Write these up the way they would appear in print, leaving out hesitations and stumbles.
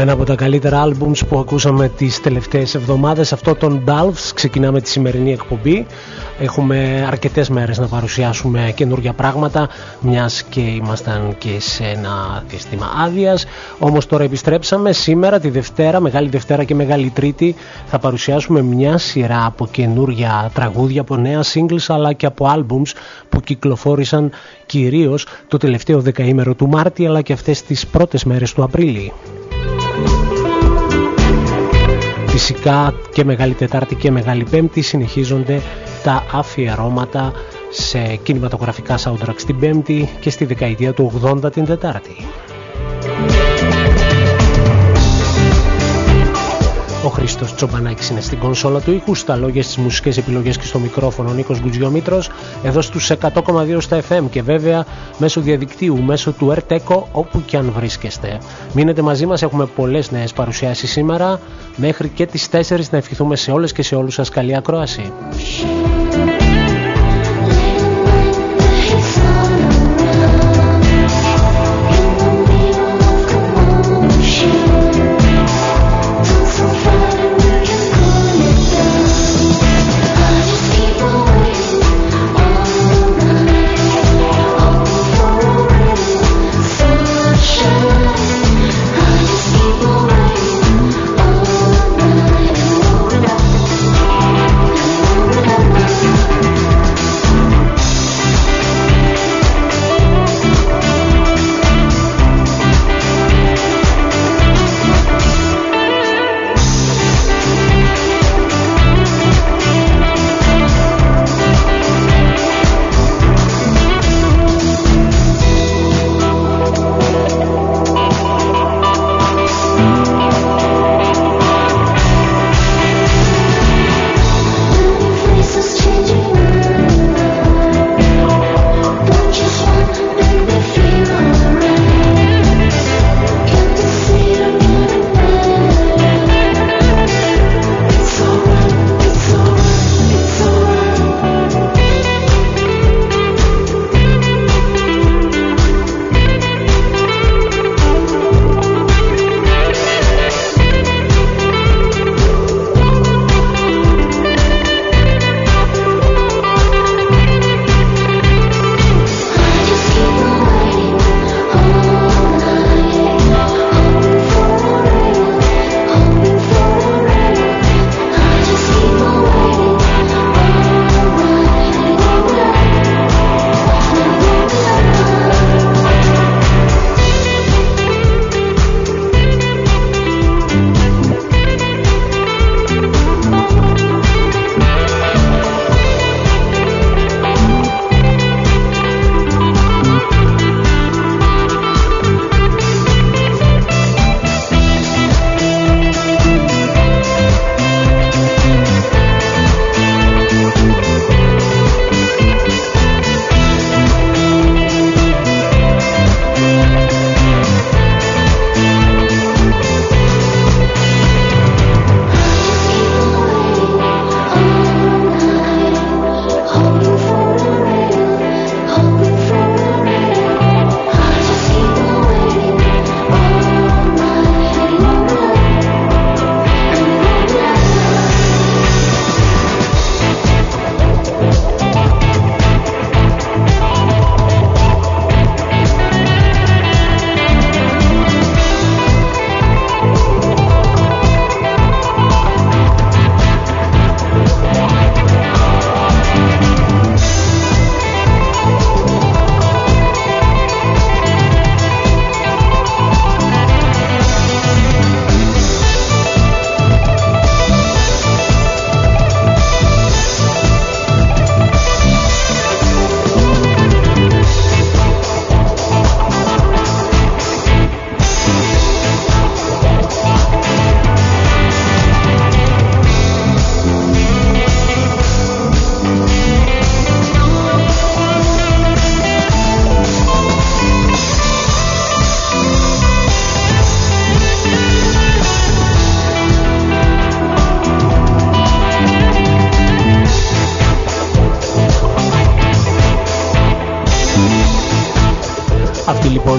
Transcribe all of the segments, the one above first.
Ένα από τα καλύτερα albums που ακούσαμε τις τελευταίες εβδομάδες, αυτό των Balves. Ξεκινάμε τη σημερινή εκπομπή. Έχουμε αρκετές μέρες να παρουσιάσουμε καινούργια πράγματα, μιας και ήμασταν και σε ένα διάστημα άδειας. Όμως τώρα επιστρέψαμε. Σήμερα τη Δευτέρα, Μεγάλη Δευτέρα και Μεγάλη Τρίτη, θα παρουσιάσουμε μια σειρά από καινούργια τραγούδια, από νέα singles αλλά και από albums που κυκλοφόρησαν κυρίως το τελευταίο δεκαήμερο του Μάρτη αλλά και αυτές τις πρώτες μέρες του Απρίλη. Φυσικά και Μεγάλη Τετάρτη και Μεγάλη Πέμπτη συνεχίζονται τα αφιερώματα σε κινηματογραφικά soundtracks την Πέμπτη και στη δεκαετία του 80 την Τετάρτη. Ο Χρήστος Τσομπανάκης είναι στην κονσόλα του ήχου, στα λόγια, στις μουσικές επιλογές και στο μικρόφωνο ο Νίκος Γκουτζιόμητρος, εδώ στους 100,2 στα FM και βέβαια μέσω διαδικτύου, μέσω του RTECO, όπου και αν βρίσκεστε. Μείνετε μαζί μας, έχουμε πολλές νέες παρουσιάσεις σήμερα, μέχρι και τις 4 να ευχηθούμε σε όλες και σε όλους σας καλή ακρόαση. We'll be right back.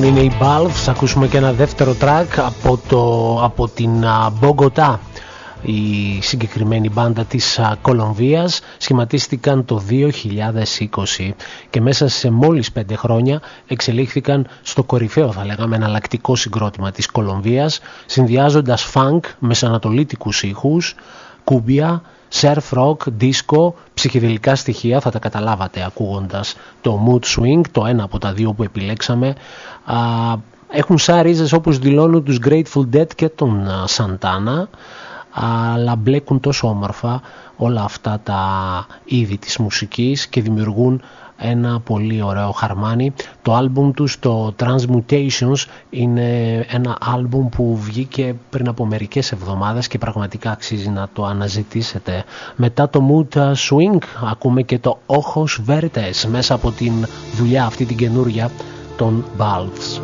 λοιπόν είναι οι Balves. Ακούσουμε και ένα δεύτερο track από την Μπογκοτά. Η συγκεκριμένη μπάντα της Κολομβίας σχηματίστηκαν το 2020 και μέσα σε μόλις 5 χρόνια εξελίχθηκαν στο κορυφαίο, θα λέγαμε, εναλλακτικό συγκρότημα της Κολομβίας, συνδυάζοντας funk, μεσανατολίτικους ήχους, κούμπια, surf rock, disco, ψυχεδελικά στοιχεία, θα τα καταλάβατε ακούγοντας το mood swing, το ένα από τα δύο που επιλέξαμε. Έχουν σαν ρίζες, όπως δηλώνουν, τους Grateful Dead και τον Santana, αλλά μπλέκουν τόσο όμορφα όλα αυτά τα είδη της μουσικής και δημιουργούν ένα πολύ ωραίο χαρμάνι. Το άλμπουμ τους, το Transmutations, είναι ένα άλμπουμ που βγήκε πριν από μερικές εβδομάδες και πραγματικά αξίζει να το αναζητήσετε. Μετά το Mood Swing ακούμε και το Ojos Verdes μέσα από την δουλειά αυτή την καινούρια των Balves.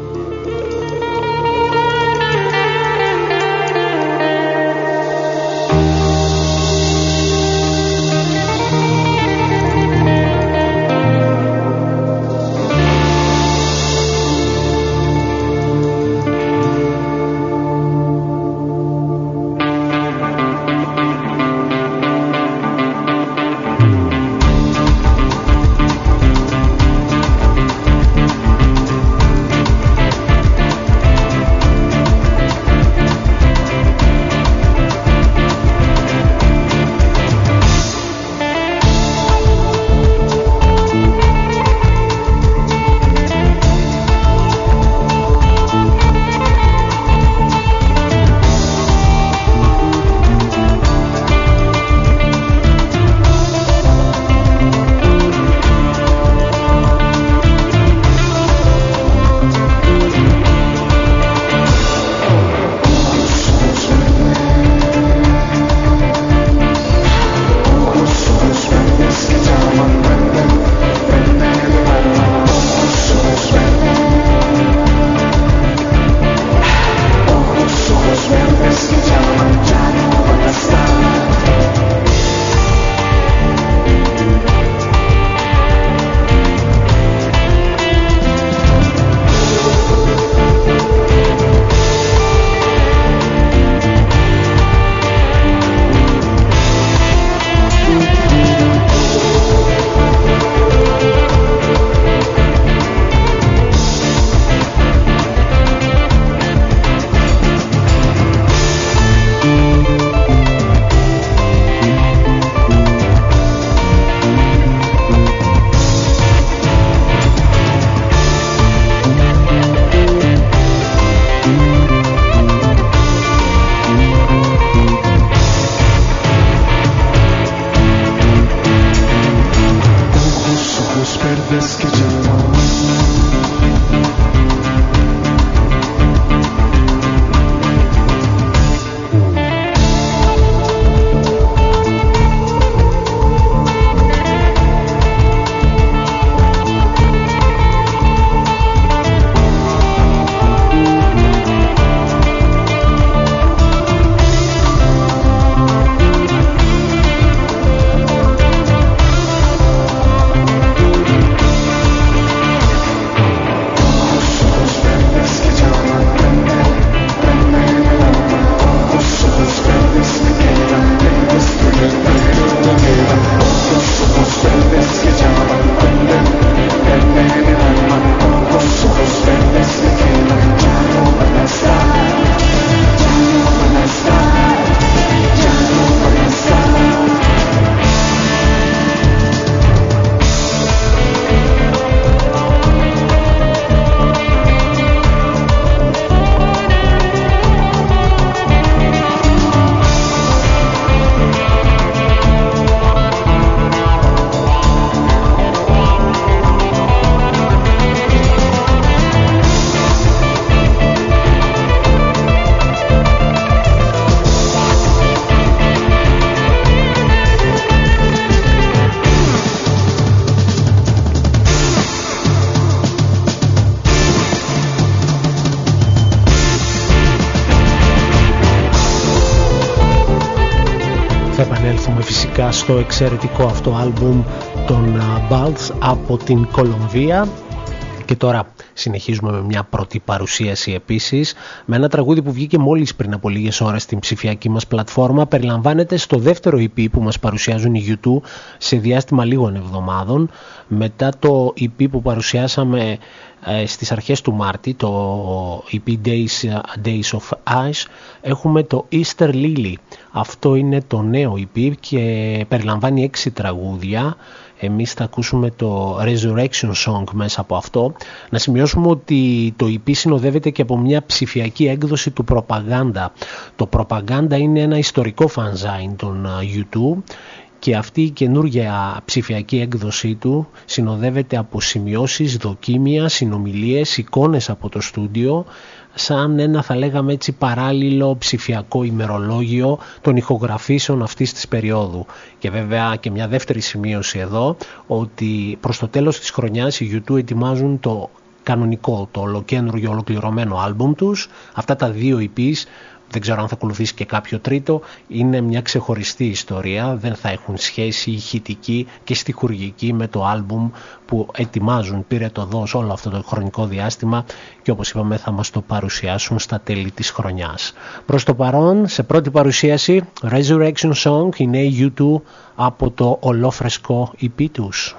επανέλθουμε φυσικά στο εξαιρετικό αυτό άλμπουμ των Balves από την Κολομβία. Και τώρα συνεχίζουμε με μια πρώτη παρουσίαση επίσης, με ένα τραγούδι που βγήκε μόλις πριν από λίγες ώρες στην ψηφιακή μας πλατφόρμα. Περιλαμβάνεται στο δεύτερο EP που μας παρουσιάζουν οι U2 σε διάστημα λίγων εβδομάδων. Μετά το EP που παρουσιάσαμε στις αρχές του Μάρτη, το EP Days of Ice, έχουμε το Easter Lily. Αυτό είναι το νέο EP και περιλαμβάνει 6 τραγούδια. Εμείς θα ακούσουμε το Resurrection Song μέσα από αυτό. Να σημειώσουμε ότι το EP συνοδεύεται και από μια ψηφιακή έκδοση του Propaganda. Το Propaganda είναι ένα ιστορικό fanzine των U2 και αυτή η καινούργια ψηφιακή έκδοσή του συνοδεύεται από σημειώσεις, δοκίμια, συνομιλίες, εικόνες από το στούντιο, σαν ένα, θα λέγαμε έτσι, παράλληλο ψηφιακό ημερολόγιο των ηχογραφήσεων αυτής της περίοδου. Και βέβαια και μια δεύτερη σημείωση εδώ, ότι προς το τέλος της χρονιάς οι U2 ετοιμάζουν το κανονικό, το ολοκένουργιο ολοκληρωμένο άλμπουμ τους. Αυτά τα 2 EPs, δεν ξέρω αν θα ακολουθήσει και κάποιο τρίτο, είναι μια ξεχωριστή ιστορία, δεν θα έχουν σχέση ηχητική και στιχουργική με το άλμπουμ που ετοιμάζουν. Πήρε το δός όλο αυτό το χρονικό διάστημα και όπως είπαμε θα μας το παρουσιάσουν στα τέλη της χρονιάς. Προς το παρόν, σε πρώτη παρουσίαση, Resurrection Song, είναι η U2 από το ολόφρεσκο EP τους.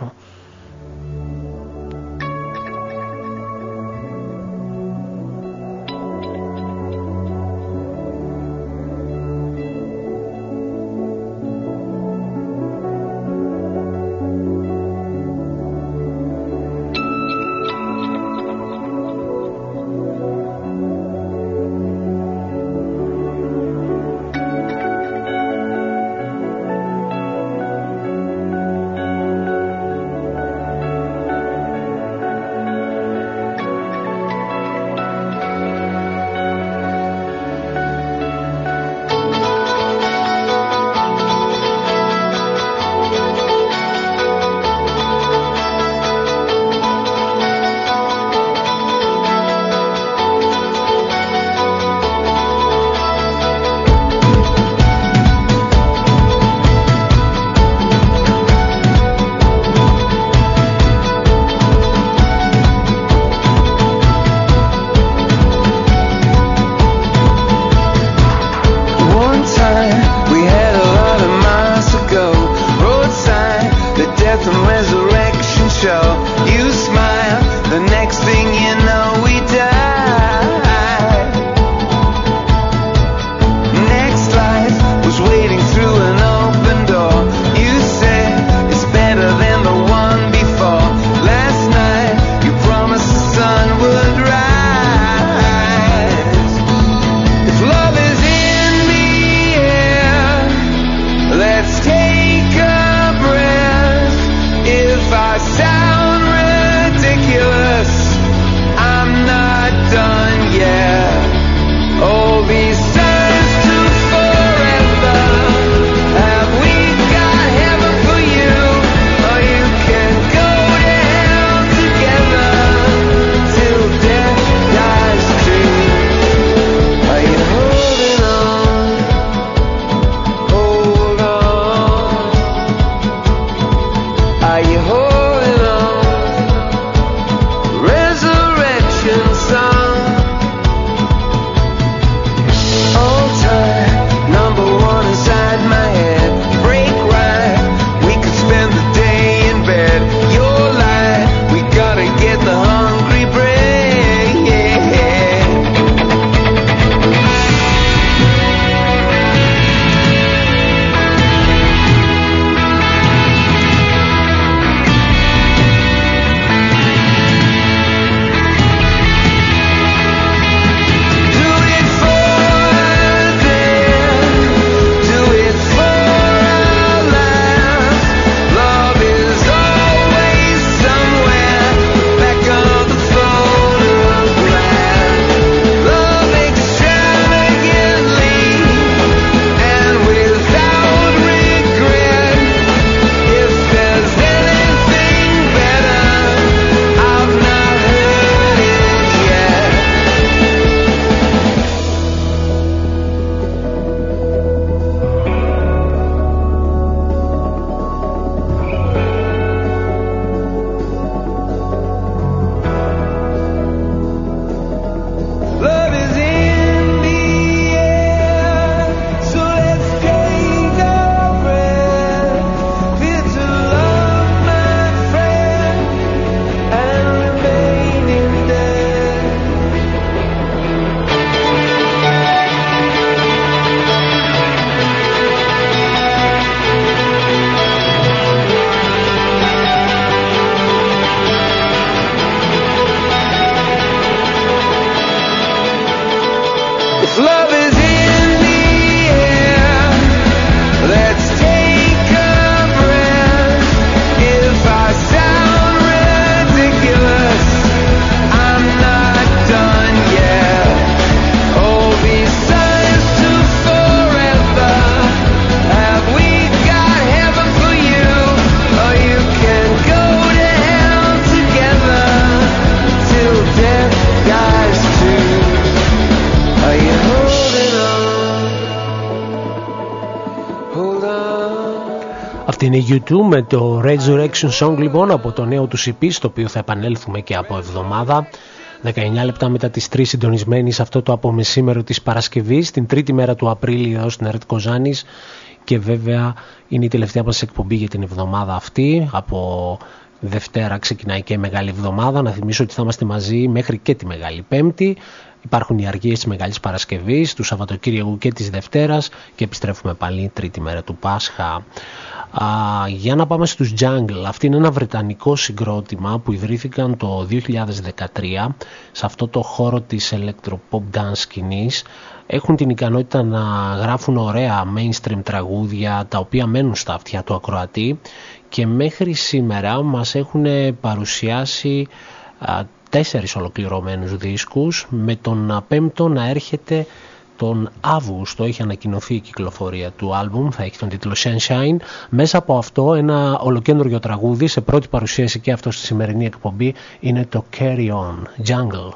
Είναι U2 με το Resurrection Song, λοιπόν, από το νέο του CP, στο οποίο θα επανέλθουμε και από εβδομάδα. 19 λεπτά μετά τις 3 συντονισμένοι σε αυτό το απομεσήμερο της Παρασκευής, την τρίτη μέρα του Απρίλη εδώ στην ΕΡΤ Κοζάνης, και βέβαια είναι η τελευταία μας εκπομπή για την εβδομάδα αυτή. Από Δευτέρα ξεκινάει και η Μεγάλη Εβδομάδα. Να θυμίσω ότι θα είμαστε μαζί μέχρι και τη Μεγάλη Πέμπτη. Υπάρχουν οι αργίες της Μεγάλης Παρασκευής, του Σαββατοκύριακου και της Δευτέρας, και επιστρέφουμε πάλι τρίτη μέρα του Πάσχα. Για να πάμε στους Jungle. Αυτή είναι ένα βρετανικό συγκρότημα που ιδρύθηκαν το 2013 σε αυτό το χώρο της electropop dance σκηνής. Έχουν την ικανότητα να γράφουν ωραία mainstream τραγούδια τα οποία μένουν στα αυτιά του ακροατή, και μέχρι σήμερα μας έχουν παρουσιάσει 4 ολοκληρωμένους δίσκους, με τον 5ο να έρχεται τον Αύγουστο. Έχει ανακοινωθεί η κυκλοφορία του άλμπουμ, θα έχει τον τίτλο Sunshine. Μέσα από αυτό ένα ολοκένουργιο τραγούδι, σε πρώτη παρουσίαση και αυτό στη σημερινή εκπομπή, είναι το Carry On, Jungle.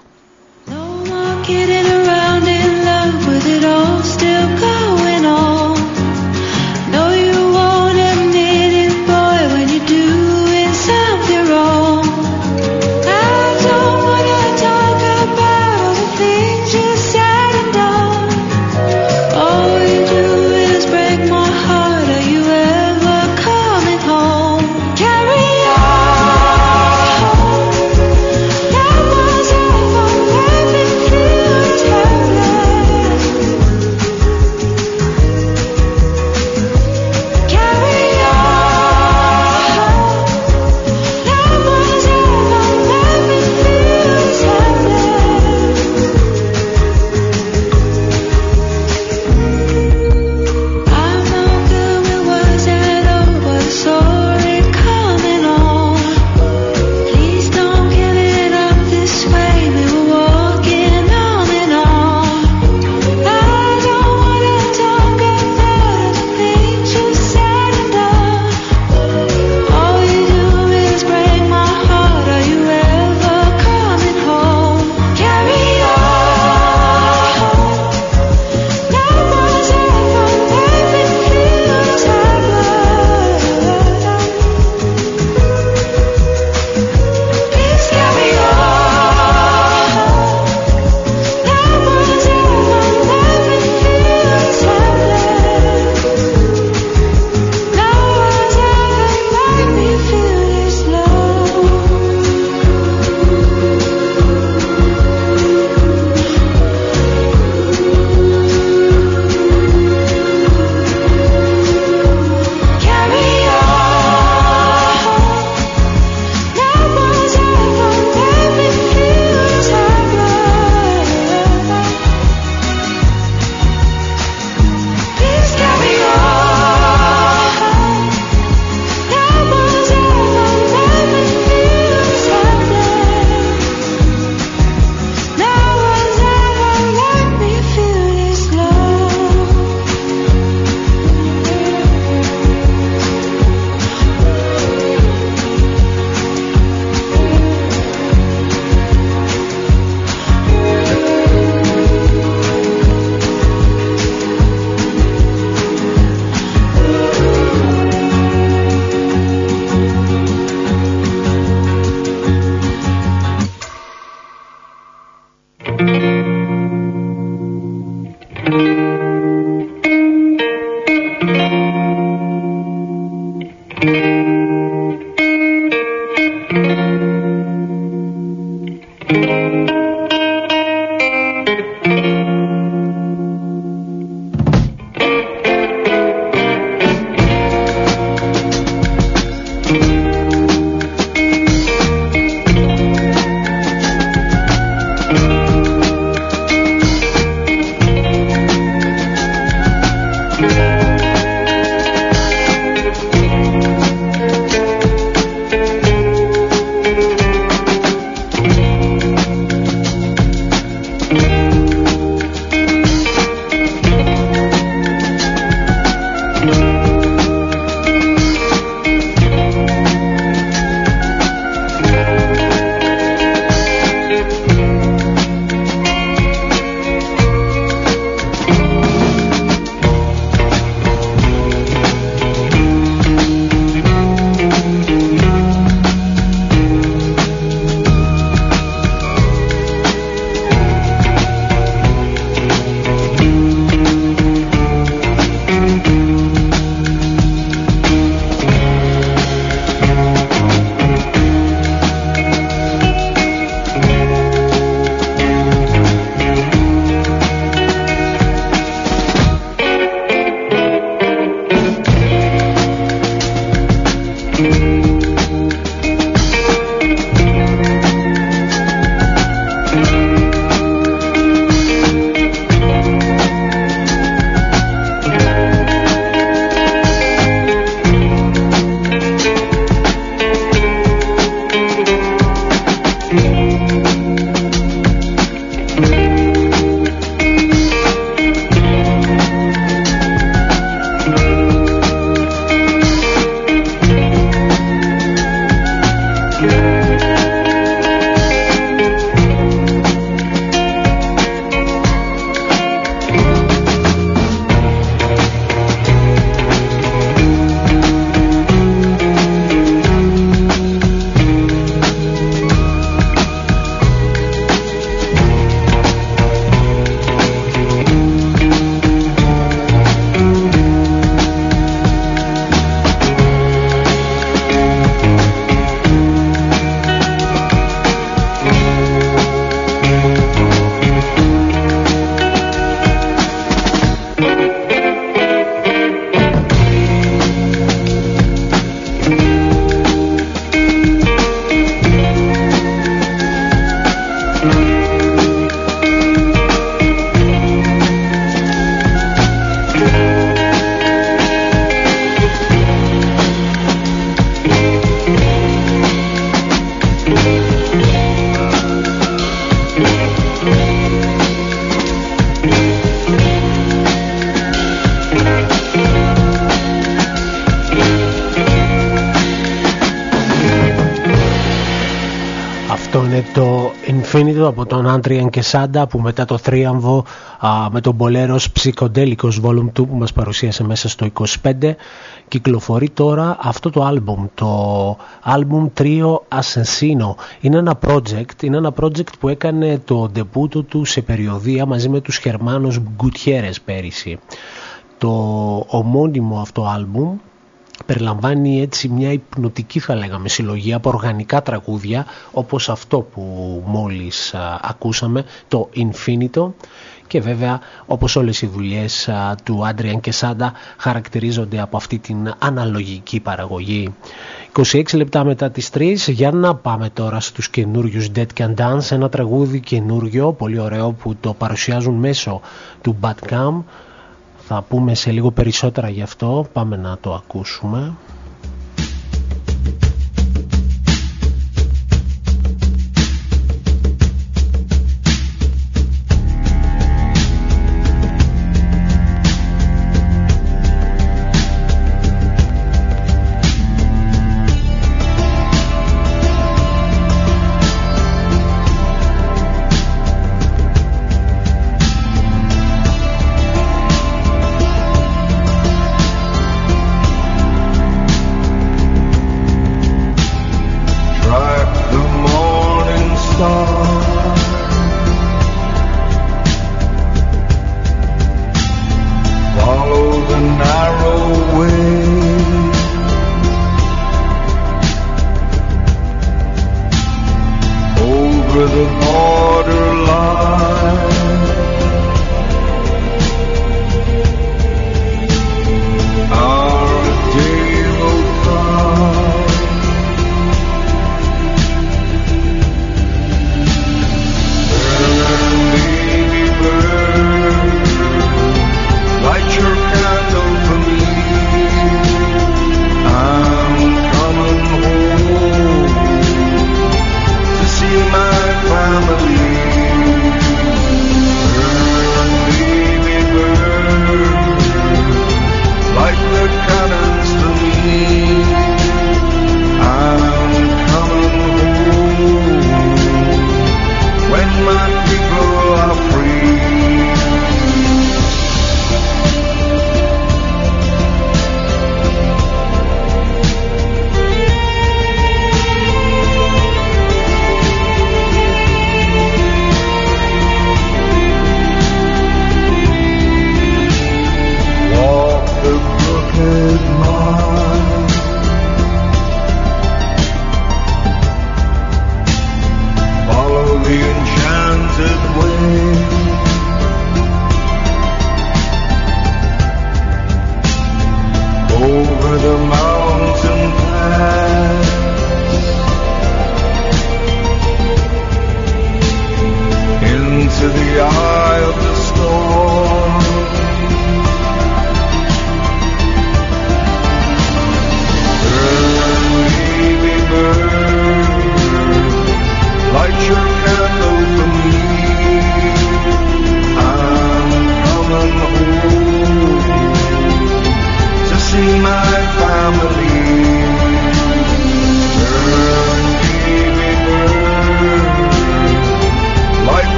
είναι το Infinito από τον Adrian Quesada, που μετά το θρίαμβο με τον Boleros Psychodelicos Volume 2 που μας παρουσίασε μέσα στο 25 κυκλοφορεί τώρα αυτό το άλμπουμ, το άλμπουμ Trio Assassino. Είναι ένα project που έκανε το ντεμπούτο του σε περιοδεία μαζί με τους Hermanos Gutierrez πέρυσι. Το ομώνυμο αυτό άλμπουμ περιλαμβάνει έτσι μια υπνοτική, θα λέγαμε, συλλογή από οργανικά τραγούδια όπως αυτό που μόλις ακούσαμε, το Infinito, και βέβαια όπως όλες οι δουλειές του Adrian Quesada χαρακτηρίζονται από αυτή την αναλογική παραγωγή. 26 λεπτά μετά τις 3, για να πάμε τώρα στους καινούριους Dead Can Dance, ένα τραγούδι καινούριο, πολύ ωραίο, που το παρουσιάζουν μέσω του Badcam. Θα πούμε σε λίγο περισσότερα γι' αυτό, πάμε να το ακούσουμε.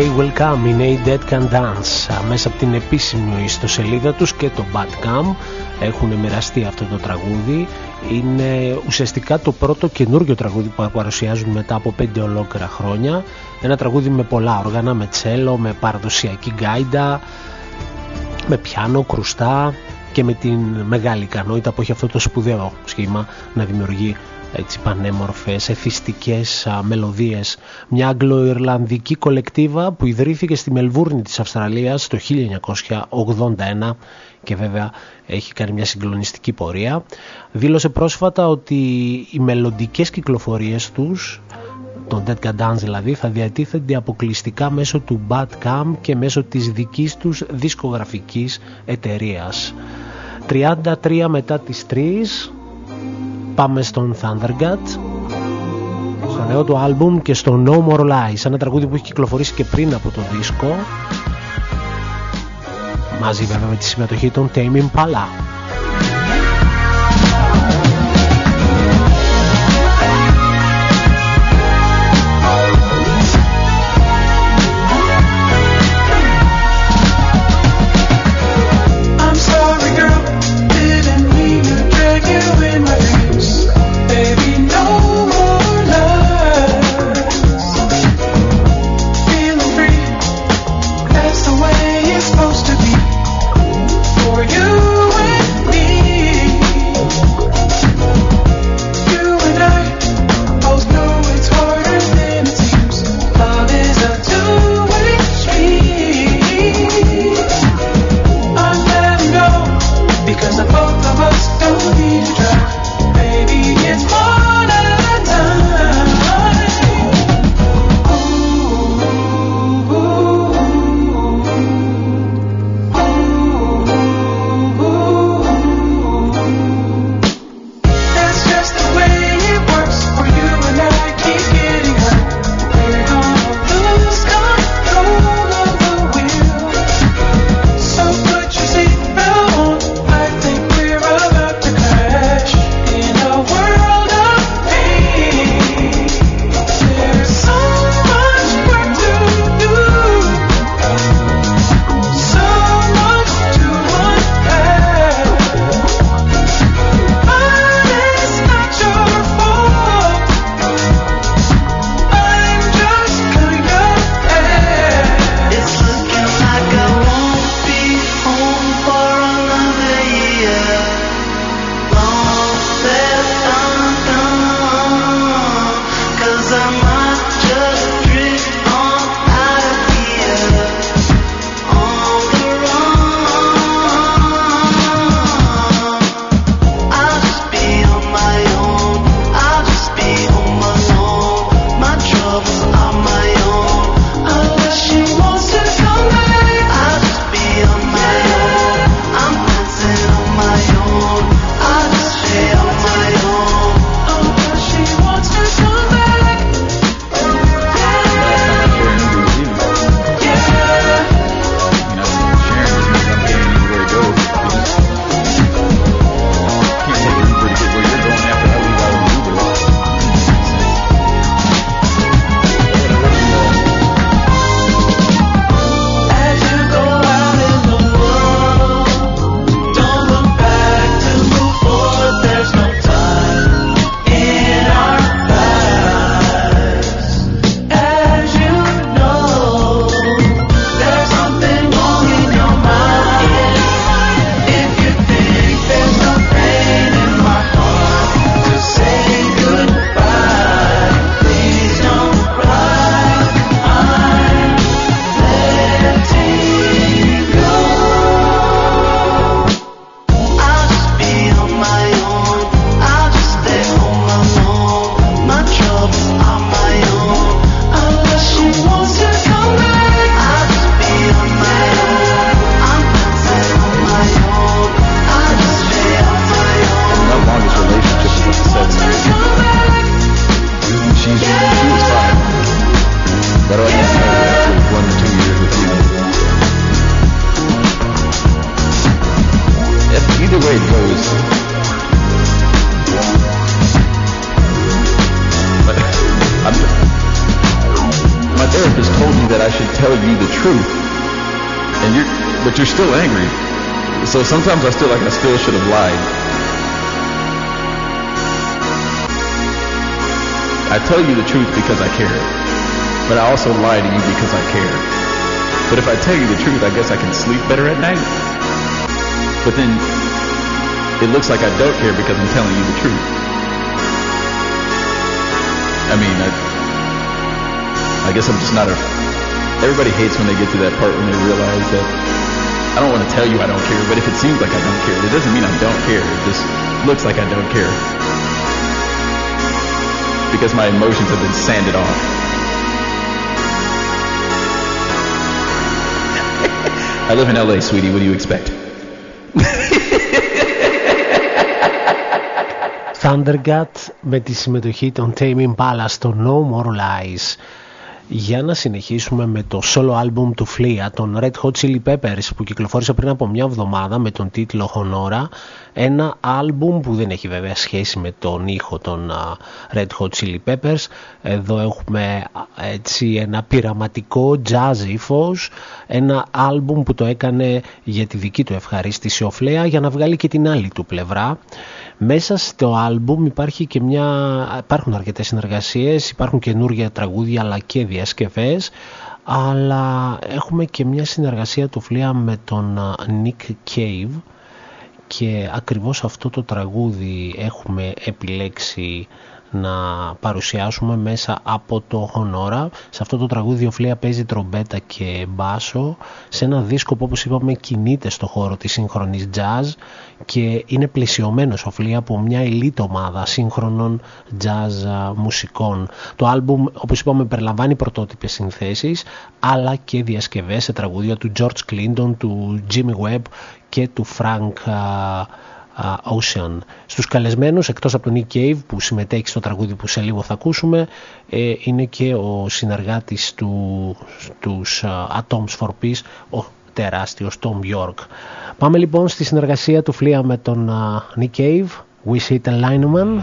Day Will Come, είναι η Dead Can Dance. Μέσα από την επίσημη ιστοσελίδα τους και το Bandcamp έχουν μοιραστεί αυτό το τραγούδι. Είναι ουσιαστικά το πρώτο καινούργιο τραγούδι που παρουσιάζουν μετά από 5 ολόκληρα χρόνια. Ένα τραγούδι με πολλά όργανα, με τσέλο, με παραδοσιακή γκάιντα, με πιάνο, κρουστά και με την μεγάλη ικανότητα που έχει αυτό το σπουδαίο σχήμα να δημιουργεί έτσι πανέμορφες, εθιστικές μελωδίες. Μια αγγλο-ιρλανδική κολεκτίβα που ιδρύθηκε στη Μελβούρνη της Αυστραλίας το 1981 και βέβαια έχει κάνει μια συγκλονιστική πορεία. Δήλωσε πρόσφατα ότι οι μελλοντικές κυκλοφορίες τους, τον Dead Can Dance δηλαδή, θα διατίθενται αποκλειστικά μέσω του Bandcamp και μέσω της δικής τους δισκογραφικής εταιρείας. 33 μετά τις 3 πάμε στον Thundergut, στο νέο του άλμπουμ και στο No More Lies, ένα τραγούδι που έχει κυκλοφορήσει και πριν από το δίσκο, μαζί βέβαια με τη συμμετοχή των Tame Impala. therapist told me that I should tell you the truth, but you're still angry. So sometimes I still should have lied. I tell you the truth because I care, but I also lie to you because I care. But if I tell you the truth, I guess I can sleep better at night. But then it looks like I don't care because I'm telling you the truth. I mean, I guess I'm just not everybody hates when they get to that part when they realize that I don't want to tell you I don't care, but if it seems like I don't care, it doesn't mean I don't care. It just looks like I don't care. Because my emotions have been sanded off. I live in LA, sweetie. What do you expect? Thundercat με τη συμμετοχή των Tame Impala στο No More Lies. Για να συνεχίσουμε με το solo album του Flea, των Red Hot Chili Peppers, που κυκλοφόρησε πριν από μια εβδομάδα με τον τίτλο Honora. Ένα album που δεν έχει βέβαια σχέση με τον ήχο των Red Hot Chili Peppers. Εδώ έχουμε έτσι ένα πειραματικό jazz ύφος, ένα album που το έκανε για τη δική του ευχαρίστηση ο Flea, για να βγάλει και την άλλη του πλευρά. Μέσα στο άλμπουμ υπάρχουν αρκετές συνεργασίες, υπάρχουν καινούργια τραγούδια αλλά και διασκευές, αλλά έχουμε και μια συνεργασία του Flea με τον Nick Cave, και ακριβώς αυτό το τραγούδι έχουμε επιλέξει να παρουσιάσουμε μέσα από το Honora. Σε αυτό το τραγούδι ο Flea παίζει τρομπέτα και μπάσο σε ένα δίσκο που, όπως είπαμε, κινείται στο χώρο της σύγχρονης jazz και είναι πλαισιωμένος ο Flea από μια elite ομάδα σύγχρονων jazz μουσικών. Το άλμπουμ, όπως είπαμε, περιλαμβάνει πρωτότυπες συνθέσεις αλλά και διασκευές σε τραγούδια του George Clinton, του Jimmy Webb και του Frank Ocean. Στους καλεσμένους, εκτός από τον Nick Cave που συμμετέχει στο τραγούδι που σε λίγο θα ακούσουμε, είναι και ο συνεργάτης τους Atoms for Peace, ο τεράστιος Tom York. Πάμε λοιπόν στη συνεργασία του Flea με τον Nick Cave, We See the Lineman.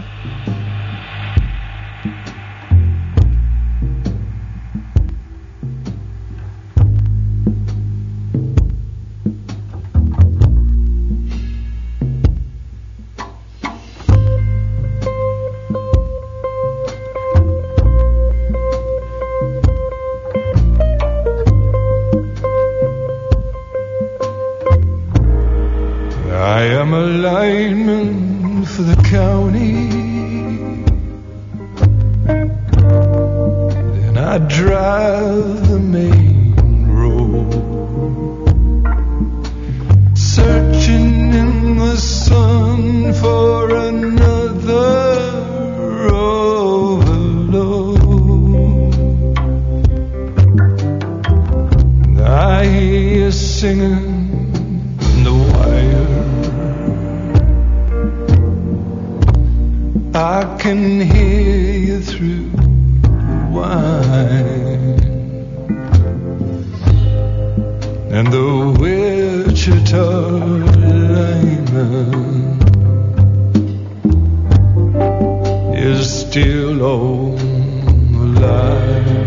I am a lineman for the county, and I drive the main road, searching in the sun for another overload. I hear you singing I can hear you through the wine, and the Wichita lineman is still on the line.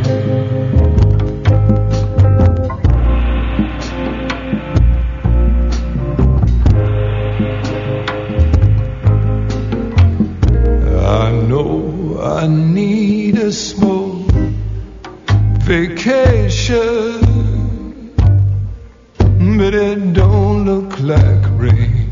I need a small vacation, but it don't look like rain.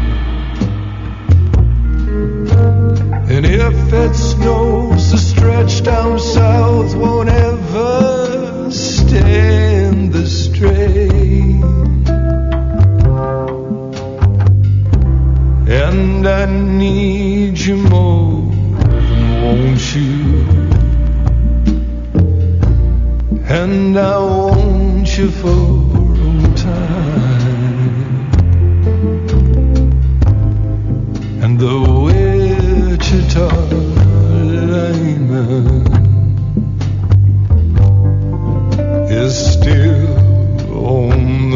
And if it snows, the stretch down south won't ever stand the strain. And I need you more, won't you? And I want you for all time. And the Wichita lineman is still on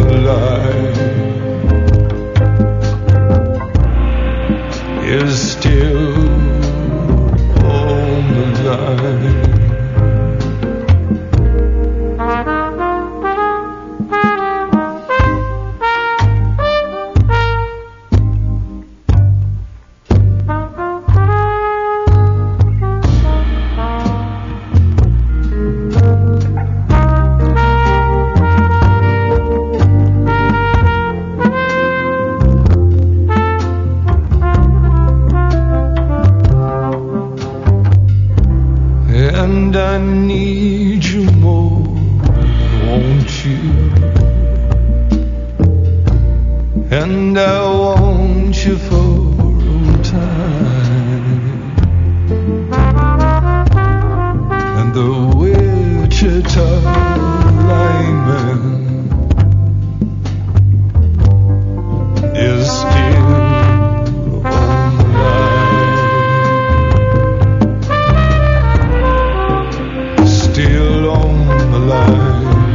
and I want you for all time. And the Wichita lineman is still on the line. Still on the line.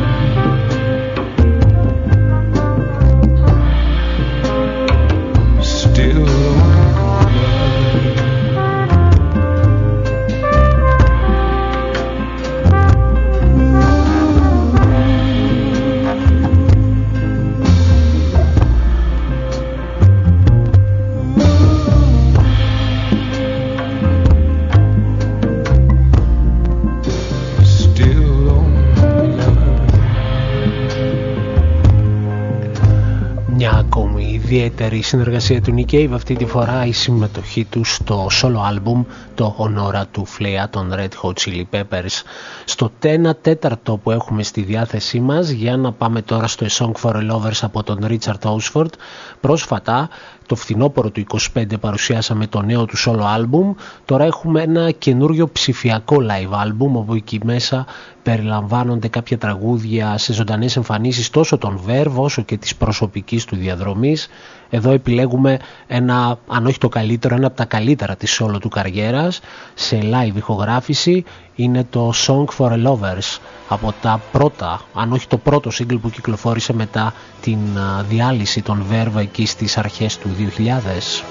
Ιδιαίτερη συνεργασία του Nick Cave, αυτή τη φορά η συμμετοχή του στο solo album το Honora του Flea των Red Hot Chili Peppers. Στο 1/4 που έχουμε στη διάθεσή μας, για να πάμε τώρα στο A Song for a Lovers από τον Richard Osford. Πρόσφατα, το φθινόπωρο του 25, παρουσιάσαμε το νέο του solo album. Τώρα έχουμε ένα καινούριο ψηφιακό live album, όπου εκεί μέσα περιλαμβάνονται κάποια τραγούδια σε ζωντανές εμφανίσεις τόσο των Verve όσο και της προσωπικής του διαδρομής. Εδώ επιλέγουμε ένα, αν όχι το καλύτερο, ένα από τα καλύτερα της solo του καριέρας σε live ηχογράφηση. Είναι το Song for a Lovers, από τα πρώτα, αν όχι το πρώτο single που κυκλοφόρησε μετά την διάλυση των Verve εκεί στις αρχές του 2000.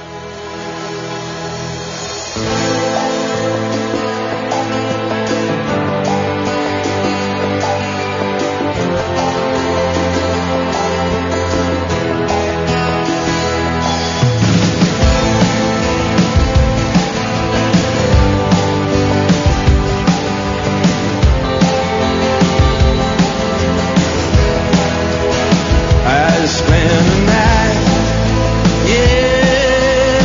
Spend the night, yeah.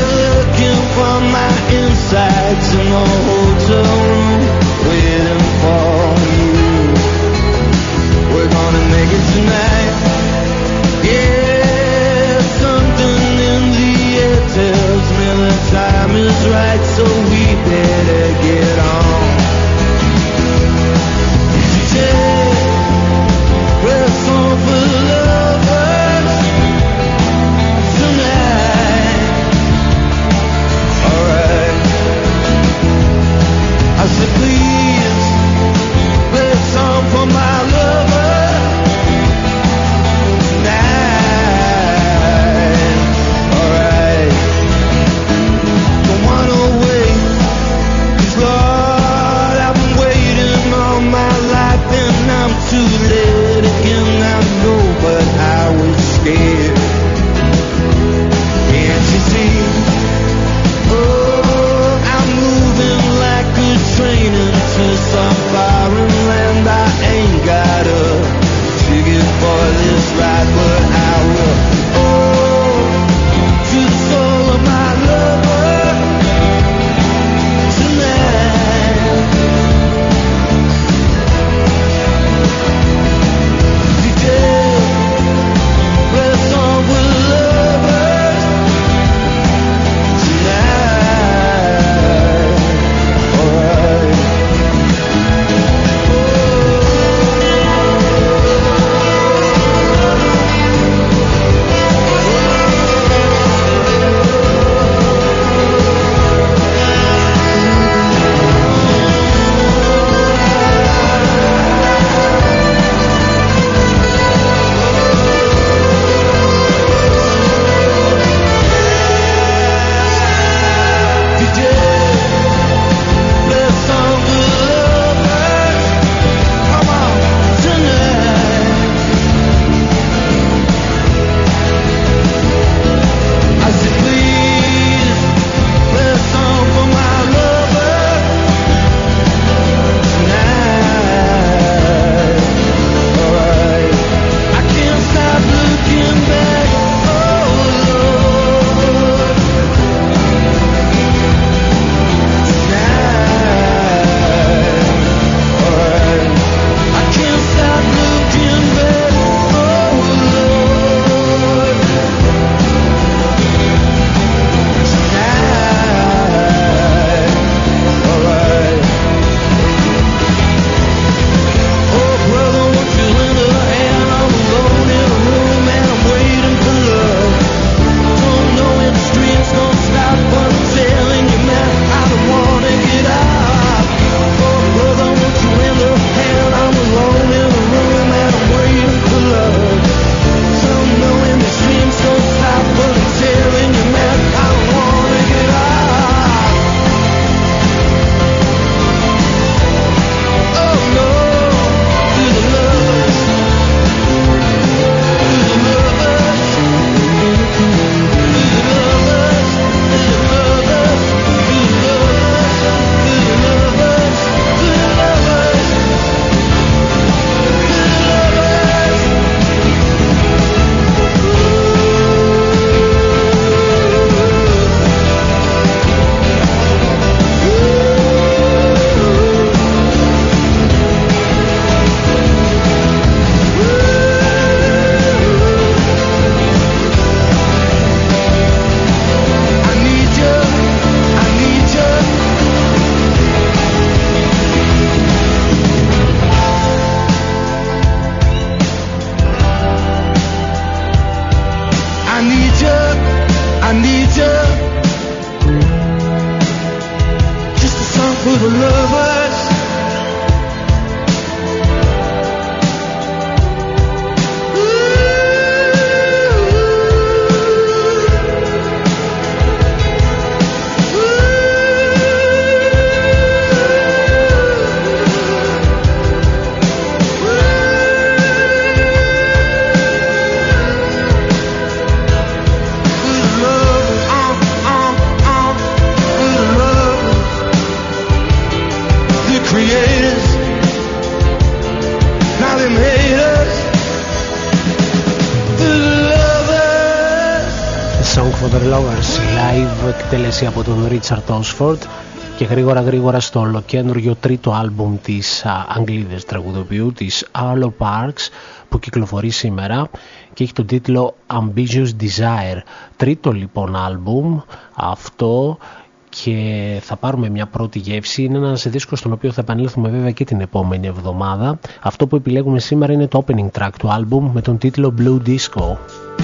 for the Lovers, live εκτέλεση από τον Richard Osford και γρήγορα στο ολοκένουργιο τρίτο άλμπουμ της Αγγλίδας τραγουδοποιού της Arlo Parks που κυκλοφορεί σήμερα και έχει τον τίτλο Ambitious Desire. Τρίτο λοιπόν άλμπουμ αυτό και θα πάρουμε μια πρώτη γεύση. Είναι ένας δίσκος στον οποίο θα επανέλθουμε βέβαια και την επόμενη εβδομάδα. Αυτό που επιλέγουμε σήμερα είναι το opening track του άλμπουμ με τον τίτλο Blue Disco.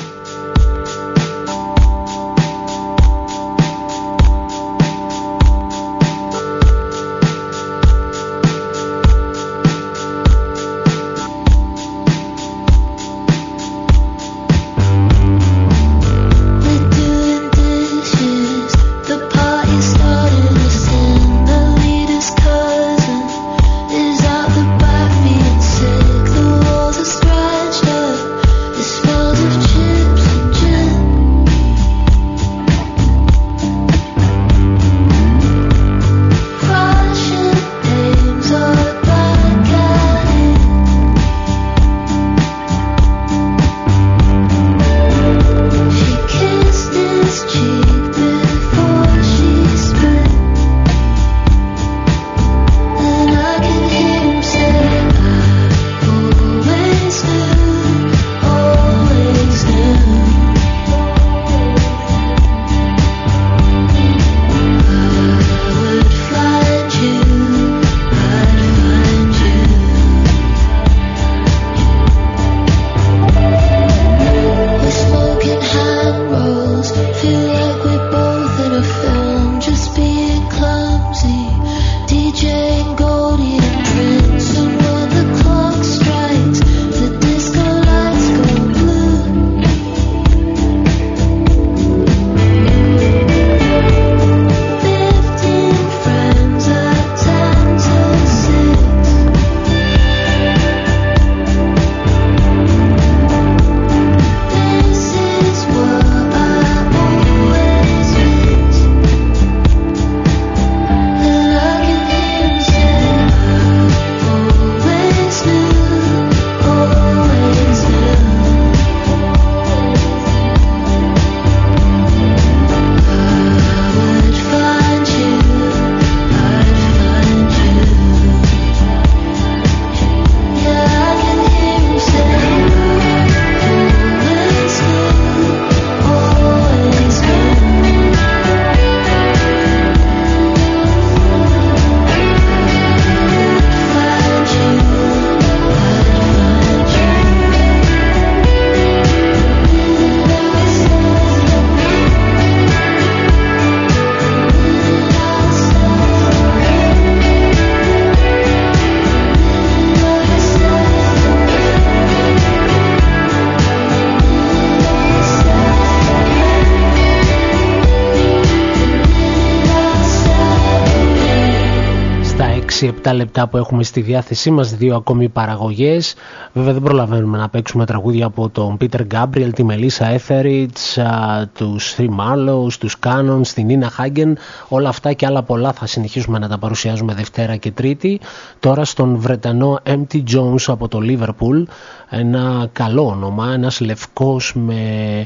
οι 7 λεπτά που έχουμε στη διάθεσή μας, 2 ακόμη παραγωγές. Βέβαια δεν προλαβαίνουμε να παίξουμε τραγούδια από τον Peter Gabriel, τη Melissa Etheridge, τους Three Marlows, τους Canons, την Nina Hagen. Όλα αυτά και άλλα πολλά θα συνεχίσουμε να τα παρουσιάζουμε Δευτέρα και Τρίτη. Τώρα στον Βρετανό M.T. Jones από το Liverpool, ένα καλό όνομα, ένας λευκός με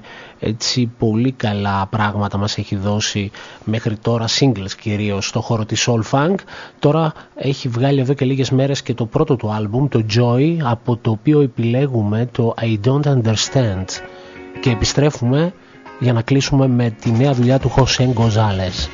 έτσι πολύ καλά πράγματα μας έχει δώσει μέχρι τώρα, singles κυρίως στο χώρο της soul funk. Τώρα έχει βγάλει εδώ και λίγες μέρες και το πρώτο του άλμπουμ, το Joy, από το οποίο επιλέγουμε το I Don't Understand και επιστρέφουμε για να κλείσουμε με τη νέα δουλειά του José González.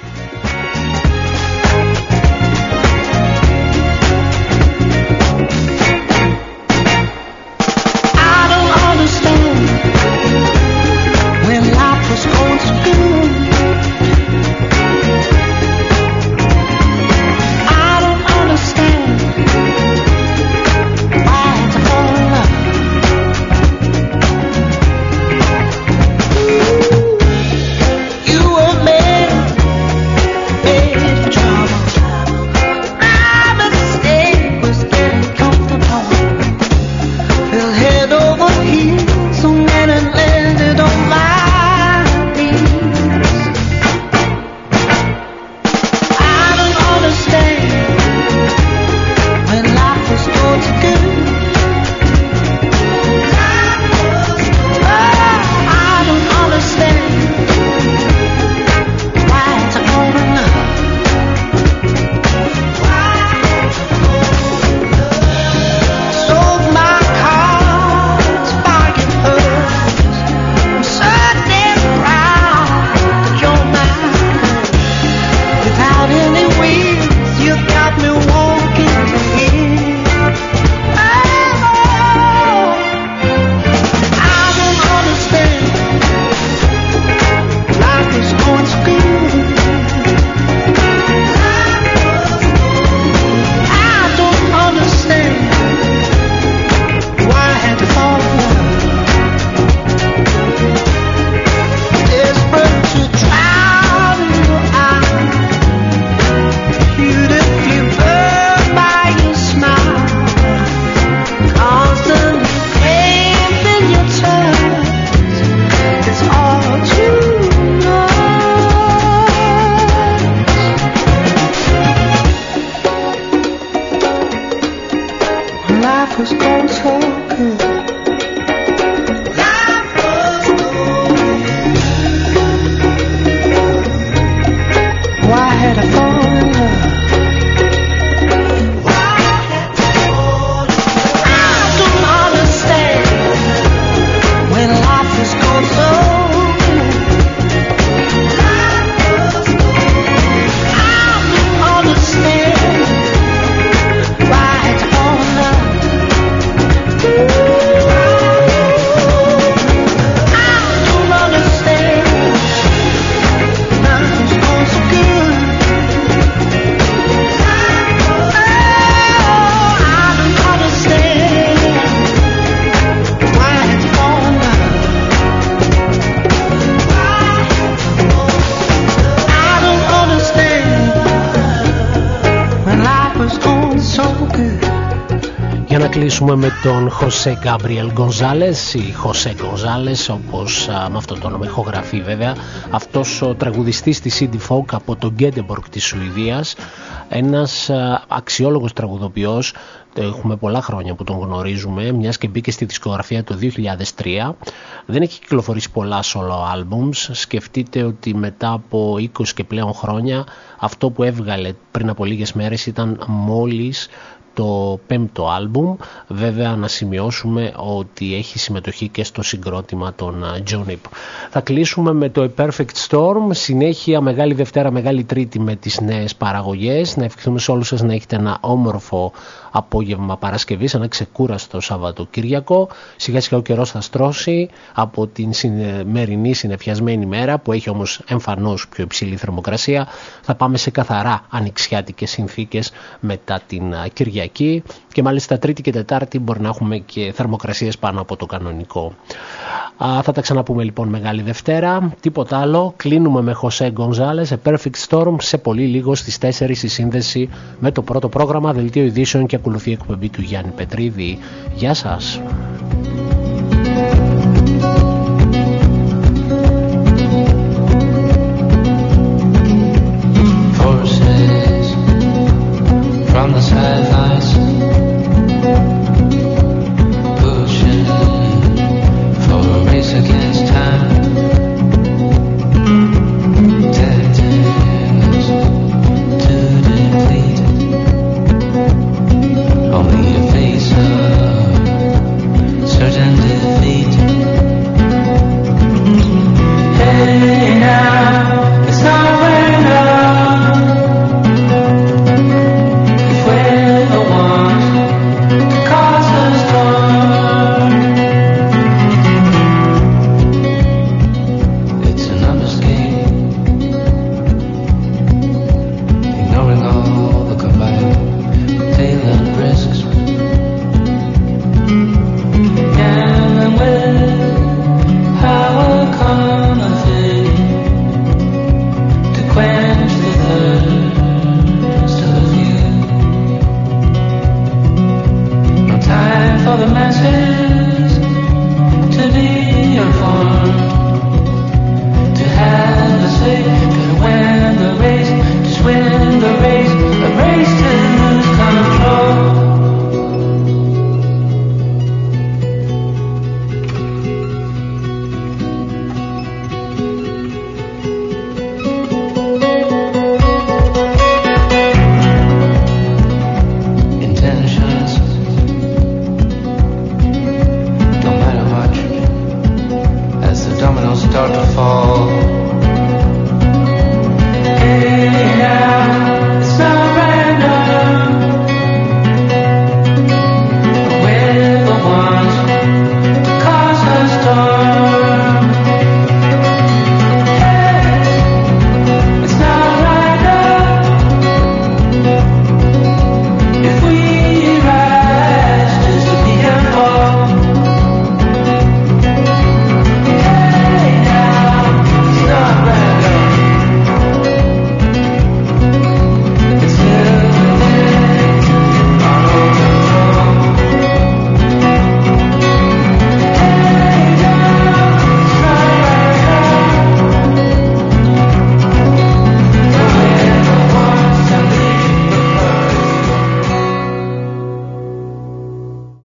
να κλείσουμε με τον Χωσέ Γκάμπριελ Γκονζάλες ή Χωσέ Γκονζάλες, όπως με αυτό το όνομα ηχογραφεί βέβαια. Αυτός ο τραγουδιστής της indie folk από το Γκέντεμπορκ της Σουηδίας, ένας αξιόλογος τραγουδοποιός. Έχουμε πολλά χρόνια που τον γνωρίζουμε, μιας και μπήκε στη δισκογραφία το 2003. Δεν έχει κυκλοφορήσει πολλά solo albums. Σκεφτείτε ότι μετά από 20 και πλέον χρόνια αυτό που έβγαλε πριν από λίγες μέρες ήταν μόλις το 5ο άλμπουμ. Βέβαια να σημειώσουμε ότι έχει συμμετοχή και στο συγκρότημα των John Hip. Θα κλείσουμε με το A Perfect Storm. Συνέχεια Μεγάλη Δευτέρα, Μεγάλη Τρίτη με τις νέες παραγωγές. Να ευχηθούμε σε όλους σας να έχετε ένα όμορφο απόγευμα Παρασκευής, ένα ξεκούραστο Σαββατοκύριακο. Σιγά σιγά ο καιρός θα στρώσει από την σημερινή συννεφιασμένη μέρα, που έχει όμως εμφανώς πιο υψηλή θερμοκρασία. Θα πάμε σε καθαρά ανοιξιάτικες συνθήκες μετά την Κυριακή, και μάλιστα Τρίτη και Τετάρτη μπορεί να έχουμε και θερμοκρασίες πάνω από το κανονικό. Θα τα ξαναπούμε λοιπόν Μεγάλη Δευτέρα. Τίποτα άλλο. Κλείνουμε με Χωσέ Γκονζάλες, A Perfect Storm. Σε πολύ λίγο στις 4 η σύνδεση με το πρώτο πρόγραμμα, δελτίο ειδήσεων, και ακολουθεί η εκπομπή του Γιάννη Πετρίδη. Γεια σας.